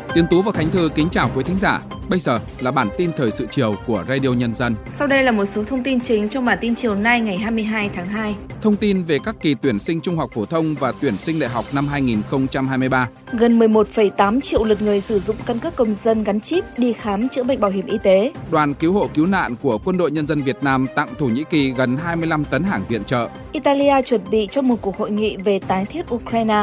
Tiến Tú và Khánh Thư kính chào quý thính giả. Bây giờ là bản tin thời sự chiều của Radio Nhân dân. Sau đây là một số thông tin chính trong bản tin chiều nay ngày 22 tháng 2. Thông tin về các kỳ tuyển sinh trung học phổ thông và tuyển sinh đại học năm 2023. Gần 11,8 triệu lượt người sử dụng căn cước công dân gắn chip đi khám chữa bệnh bảo hiểm y tế. Đoàn cứu hộ cứu nạn của Quân đội Nhân dân Việt Nam tặng Thổ Nhĩ Kỳ gần 25 tấn hàng viện trợ. Italia chuẩn bị cho một cuộc hội nghị về tái thiết Ukraine.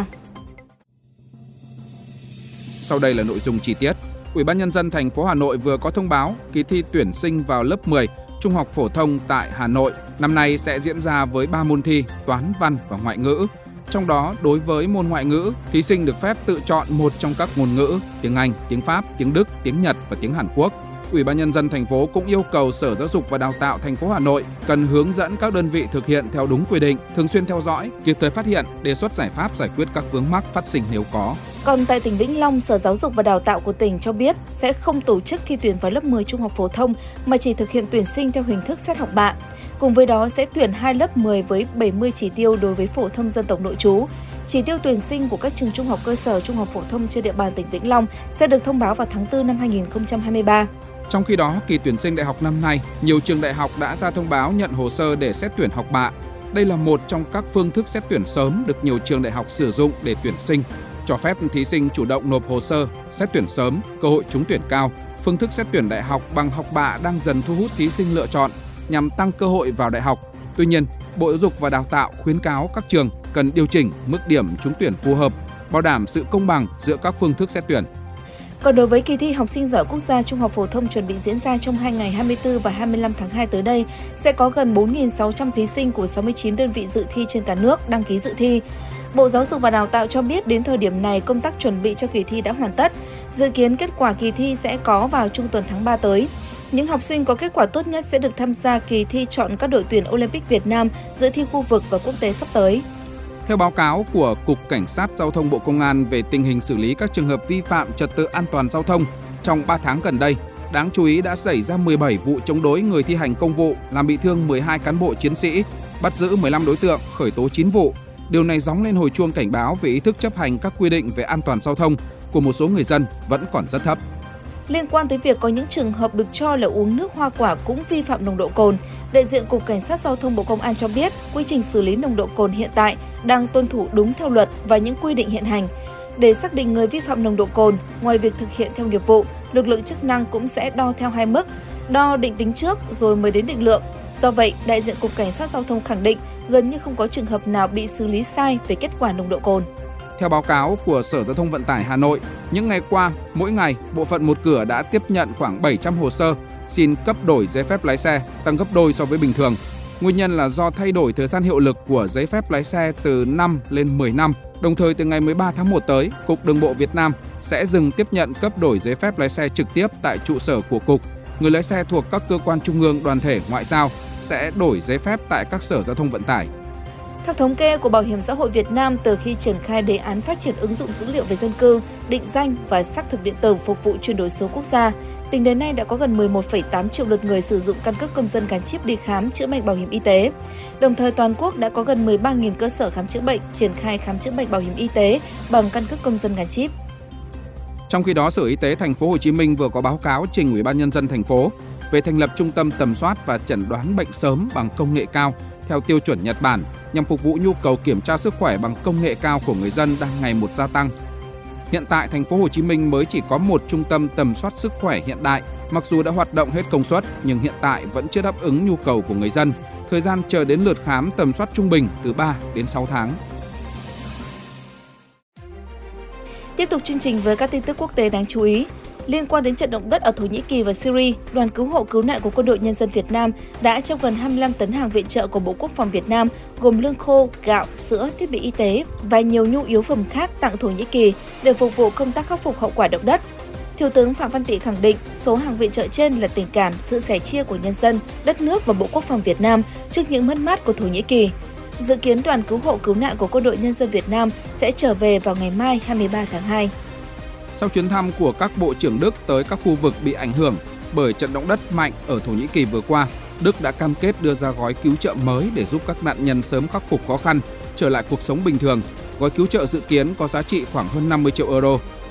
Sau đây là nội dung chi tiết. Ủy ban Nhân dân thành phố Hà Nội vừa có thông báo kỳ thi tuyển sinh vào lớp 10 trung học phổ thông tại Hà Nội năm nay sẽ diễn ra với 3 môn thi: toán, văn và ngoại ngữ. Trong đó, đối với môn ngoại ngữ, thí sinh được phép tự chọn một trong các ngôn ngữ: tiếng Anh, tiếng Pháp, tiếng Đức, tiếng Nhật và tiếng Hàn Quốc. Ủy ban Nhân dân thành phố cũng yêu cầu Sở Giáo dục và Đào tạo thành phố Hà Nội cần hướng dẫn các đơn vị thực hiện theo đúng quy định, thường xuyên theo dõi, kịp thời phát hiện, đề xuất giải pháp giải quyết các vướng mắc phát sinh nếu có. Còn tại tỉnh Vĩnh Long, Sở Giáo dục và Đào tạo của tỉnh cho biết sẽ không tổ chức thi tuyển vào lớp 10 trung học phổ thông mà chỉ thực hiện tuyển sinh theo hình thức xét học bạ. Cùng với đó sẽ tuyển 2 lớp 10 với 70 chỉ tiêu đối với phổ thông dân tộc nội trú. Chỉ tiêu tuyển sinh của các trường trung học cơ sở, trung học phổ thông trên địa bàn tỉnh Vĩnh Long sẽ được thông báo vào tháng 4 năm 2023. Trong khi đó, kỳ tuyển sinh đại học năm nay, nhiều trường đại học đã ra thông báo nhận hồ sơ để xét tuyển học bạ. Đây là một trong các phương thức xét tuyển sớm được nhiều trường đại học sử dụng để tuyển sinh, cho phép thí sinh chủ động nộp hồ sơ, xét tuyển sớm, cơ hội trúng tuyển cao. Phương thức xét tuyển đại học bằng học bạ đang dần thu hút thí sinh lựa chọn nhằm tăng cơ hội vào đại học. Tuy nhiên, Bộ Giáo dục và Đào tạo khuyến cáo các trường cần điều chỉnh mức điểm trúng tuyển phù hợp, bảo đảm sự công bằng giữa các phương thức xét tuyển. Còn đối với kỳ thi học sinh giỏi quốc gia trung học phổ thông chuẩn bị diễn ra trong 2 ngày 24 và 25 tháng 2 tới đây, sẽ có gần 4.600 thí sinh của 69 đơn vị dự thi trên cả nước đăng ký dự thi. Bộ Giáo dục và Đào tạo cho biết đến thời điểm này công tác chuẩn bị cho kỳ thi đã hoàn tất. Dự kiến kết quả kỳ thi sẽ có vào trung tuần tháng 3 tới. Những học sinh có kết quả tốt nhất sẽ được tham gia kỳ thi chọn các đội tuyển Olympic Việt Nam, dự thi khu vực và quốc tế sắp tới. Theo báo cáo của Cục Cảnh sát Giao thông Bộ Công an về tình hình xử lý các trường hợp vi phạm trật tự an toàn giao thông, trong 3 tháng gần đây, đáng chú ý đã xảy ra 17 vụ chống đối người thi hành công vụ, làm bị thương 12 cán bộ chiến sĩ, bắt giữ 15 đối tượng, khởi tố 9 vụ. Điều này gióng lên hồi chuông cảnh báo về ý thức chấp hành các quy định về an toàn giao thông của một số người dân vẫn còn rất thấp. Liên quan tới việc có những trường hợp được cho là uống nước hoa quả cũng vi phạm nồng độ cồn, đại diện Cục Cảnh sát Giao thông Bộ Công an cho biết quy trình xử lý nồng độ cồn hiện tại đang tuân thủ đúng theo luật và những quy định hiện hành. Để xác định người vi phạm nồng độ cồn, ngoài việc thực hiện theo nghiệp vụ, lực lượng chức năng cũng sẽ đo theo 2 mức, đo định tính trước rồi mới đến định lượng. Do vậy, đại diện Cục Cảnh sát Giao thông khẳng định gần như không có trường hợp nào bị xử lý sai về kết quả nồng độ cồn. Theo báo cáo của Sở Giao thông Vận tải Hà Nội, những ngày qua, mỗi ngày, bộ phận một cửa đã tiếp nhận khoảng 700 hồ sơ xin cấp đổi giấy phép lái xe, tăng gấp đôi so với bình thường. Nguyên nhân là do thay đổi thời gian hiệu lực của giấy phép lái xe từ 5 lên 10 năm. Đồng thời, từ ngày 13 tháng 1 tới, Cục Đường bộ Việt Nam sẽ dừng tiếp nhận cấp đổi giấy phép lái xe trực tiếp tại trụ sở của Cục. Người lái xe thuộc các cơ quan trung ương, đoàn thể, ngoại giao sẽ đổi giấy phép tại các sở giao thông vận tải. Theo thống kê của Bảo hiểm xã hội Việt Nam, từ khi triển khai đề án phát triển ứng dụng dữ liệu về dân cư, định danh và xác thực điện tử phục vụ chuyển đổi số quốc gia, tính đến nay đã có gần 11,8 triệu lượt người sử dụng căn cước công dân gắn chip đi khám chữa bệnh bảo hiểm y tế. Đồng thời, toàn quốc đã có gần 13.000 cơ sở khám chữa bệnh triển khai khám chữa bệnh bảo hiểm y tế bằng căn cước công dân gắn chip. Trong khi đó, Sở Y tế Thành phố Hồ Chí Minh vừa có báo cáo trình Ủy ban Nhân dân thành phố về thành lập trung tâm tầm soát và chẩn đoán bệnh sớm bằng công nghệ cao theo tiêu chuẩn Nhật Bản nhằm phục vụ nhu cầu kiểm tra sức khỏe bằng công nghệ cao của người dân đang ngày một gia tăng. Hiện tại, Thành phố Hồ Chí Minh mới chỉ có một trung tâm tầm soát sức khỏe hiện đại, mặc dù đã hoạt động hết công suất nhưng hiện tại vẫn chưa đáp ứng nhu cầu của người dân. Thời gian chờ đến lượt khám tầm soát trung bình từ 3 đến 6 tháng. Tiếp tục chương trình với các tin tức quốc tế đáng chú ý. Liên quan đến trận động đất ở Thổ Nhĩ Kỳ và Syria, Đoàn cứu hộ cứu nạn của Quân đội Nhân dân Việt Nam đã trao gần 25 tấn hàng viện trợ của Bộ Quốc phòng Việt Nam gồm lương khô, gạo, sữa, thiết bị y tế và nhiều nhu yếu phẩm khác tặng Thổ Nhĩ Kỳ để phục vụ công tác khắc phục hậu quả động đất. Thiếu tướng Phạm Văn Tị khẳng định số hàng viện trợ trên là tình cảm, sự sẻ chia của nhân dân, đất nước và Bộ Quốc phòng Việt Nam trước những mất mát của Thổ Nhĩ Kỳ. Dự kiến đoàn cứu hộ cứu nạn của Quân đội Nhân dân Việt Nam sẽ trở về vào ngày mai 23 tháng 2. Sau chuyến thăm của các bộ trưởng Đức tới các khu vực bị ảnh hưởng bởi trận động đất mạnh ở Thổ Nhĩ Kỳ vừa qua, Đức đã cam kết đưa ra gói cứu trợ mới để giúp các nạn nhân sớm khắc phục khó khăn, trở lại cuộc sống bình thường. Gói cứu trợ dự kiến có giá trị khoảng hơn 50 triệu euro.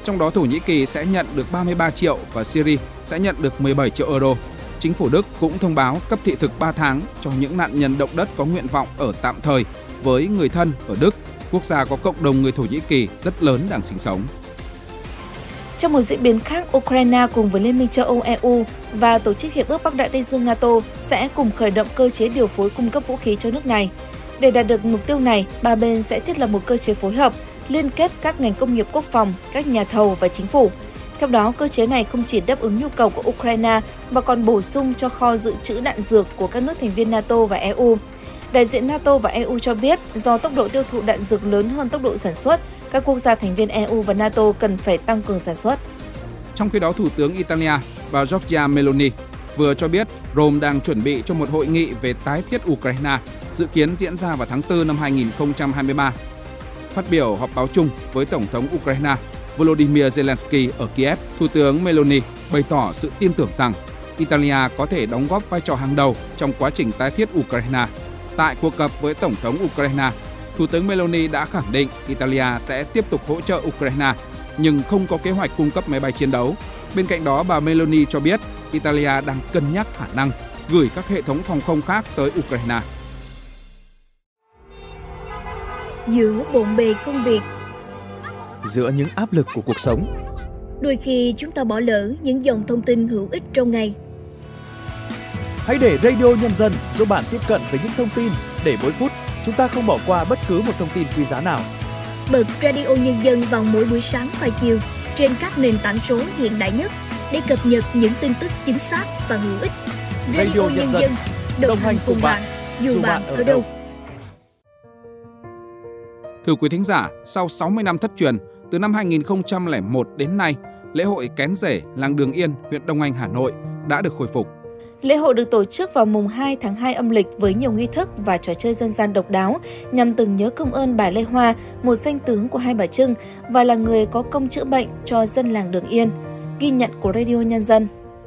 Trong đó Thổ Nhĩ Kỳ sẽ nhận được 33 triệu và Syria sẽ nhận được 17 triệu euro. Chính phủ Đức cũng thông báo cấp thị thực 3 tháng cho những nạn nhân động đất có nguyện vọng ở tạm thời với người thân ở Đức, quốc gia có cộng đồng người Thổ Nhĩ Kỳ rất lớn đang sinh sống. Trong một diễn biến khác, Ukraine cùng với Liên minh châu Âu EU và Tổ chức Hiệp ước Bắc Đại Tây Dương NATO sẽ cùng khởi động cơ chế điều phối cung cấp vũ khí cho nước này. Để đạt được mục tiêu này, ba bên sẽ thiết lập một cơ chế phối hợp, liên kết các ngành công nghiệp quốc phòng, các nhà thầu và chính phủ. Theo đó, cơ chế này không chỉ đáp ứng nhu cầu của Ukraine mà còn bổ sung cho kho dự trữ đạn dược của các nước thành viên NATO và EU. Đại diện NATO và EU cho biết, do tốc độ tiêu thụ đạn dược lớn hơn tốc độ sản xuất, các quốc gia thành viên EU và NATO cần phải tăng cường sản xuất. Trong khi đó, Thủ tướng Italia bà Giorgia Meloni vừa cho biết Rome đang chuẩn bị cho một hội nghị về tái thiết Ukraine, dự kiến diễn ra vào tháng 4 năm 2023. Phát biểu họp báo chung với Tổng thống Ukraine Volodymyr Zelensky ở Kiev, Thủ tướng Meloni bày tỏ sự tin tưởng rằng Italia có thể đóng góp vai trò hàng đầu trong quá trình tái thiết Ukraine. Tại cuộc gặp với Tổng thống Ukraine, Thủ tướng Meloni đã khẳng định Italia sẽ tiếp tục hỗ trợ Ukraine, nhưng không có kế hoạch cung cấp máy bay chiến đấu. Bên cạnh đó, bà Meloni cho biết Italia đang cân nhắc khả năng gửi các hệ thống phòng không khác tới Ukraine. Giữa bộn bề công việc, giữa những áp lực của cuộc sống, đôi khi chúng ta bỏ lỡ những dòng thông tin hữu ích trong ngày. Hãy để Radio Nhân dân giúp bạn tiếp cận với những thông tin để mỗi phút chúng ta không bỏ qua bất cứ một thông tin quý giá nào. Bật Radio Nhân dân vào mỗi buổi sáng và chiều trên các nền tảng số hiện đại nhất để cập nhật những tin tức chính xác và hữu ích. Radio Nhân dân đồng hành cùng bạn dù bạn ở đâu. Thưa quý thính giả, sau 60 năm thất truyền, từ năm 2001 đến nay, lễ hội Kén Rể, làng Đường Yên, huyện Đông Anh, Hà Nội đã được khôi phục. Lễ hội được tổ chức vào mùng 2 tháng 2 âm lịch với nhiều nghi thức và trò chơi dân gian độc đáo nhằm tưởng nhớ công ơn bà Lê Hoa, một danh tướng của Hai Bà Trưng và là người có công chữa bệnh cho dân làng Đường Yên. Ghi nhận của Radio Nhân dân.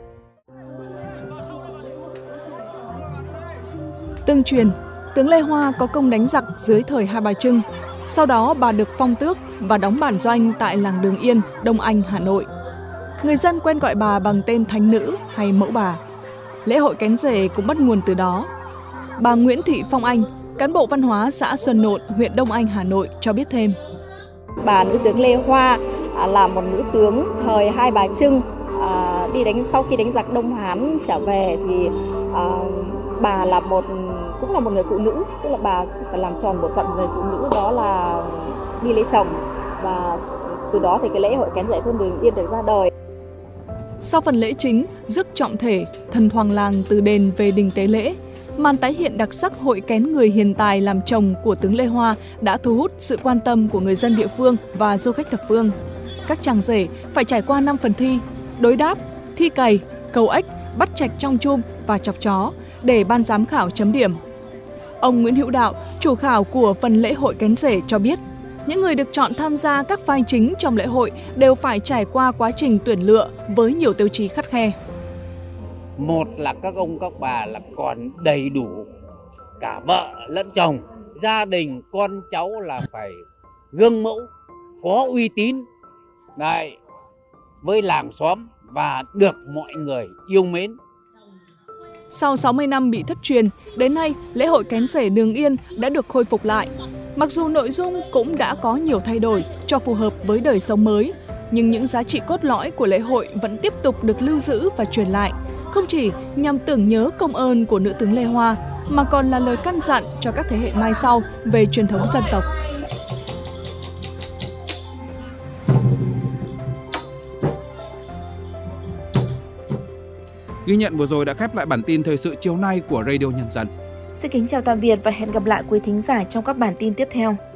Tương truyền, tướng Lê Hoa có công đánh giặc dưới thời Hai Bà Trưng. Sau đó bà được phong tước và đóng bản doanh tại làng Đường Yên, Đông Anh, Hà Nội. Người dân quen gọi bà bằng tên Thánh Nữ hay Mẫu Bà. Lễ hội Kén Rể cũng bắt nguồn từ đó. Bà Nguyễn Thị Phong Anh, cán bộ văn hóa xã Xuân Nộn, huyện Đông Anh, Hà Nội cho biết thêm. Bà nữ tướng Lê Hoa là một nữ tướng thời Hai Bà Trưng, sau khi đánh giặc Đông Hán trở về thì bà cũng là một người phụ nữ, tức là bà phải làm tròn bổn phận người phụ nữ, đó là đi lấy chồng, và từ đó thì cái lễ hội Kén Rể thôn Đường Yên được ra đời. Sau phần lễ chính, rước trọng thể, thần hoàng làng từ đền về đình tế lễ, màn tái hiện đặc sắc hội kén người hiền tài làm chồng của tướng Lê Hoa đã thu hút sự quan tâm của người dân địa phương và du khách thập phương. Các chàng rể phải trải qua 5 phần thi: đối đáp, thi cày, cầu ếch, bắt trạch trong chum và chọc chó để ban giám khảo chấm điểm. Ông Nguyễn Hữu Đạo, chủ khảo của phần lễ hội Kén Rể cho biết, những người được chọn tham gia các vai chính trong lễ hội đều phải trải qua quá trình tuyển lựa với nhiều tiêu chí khắt khe. Một là các ông các bà là còn đầy đủ cả vợ lẫn chồng, gia đình con cháu là phải gương mẫu, có uy tín đấy, với làng xóm và được mọi người yêu mến. Sau 60 năm bị thất truyền, đến nay lễ hội Kén Rể Đường Yên đã được khôi phục lại. Mặc dù nội dung cũng đã có nhiều thay đổi cho phù hợp với đời sống mới, nhưng những giá trị cốt lõi của lễ hội vẫn tiếp tục được lưu giữ và truyền lại, không chỉ nhằm tưởng nhớ công ơn của nữ tướng Lê Hoa, mà còn là lời căn dặn cho các thế hệ mai sau về truyền thống dân tộc. Ghi nhận vừa rồi đã khép lại bản tin thời sự chiều nay của Radio Nhân dân. Xin kính chào tạm biệt và hẹn gặp lại quý thính giả trong các bản tin tiếp theo.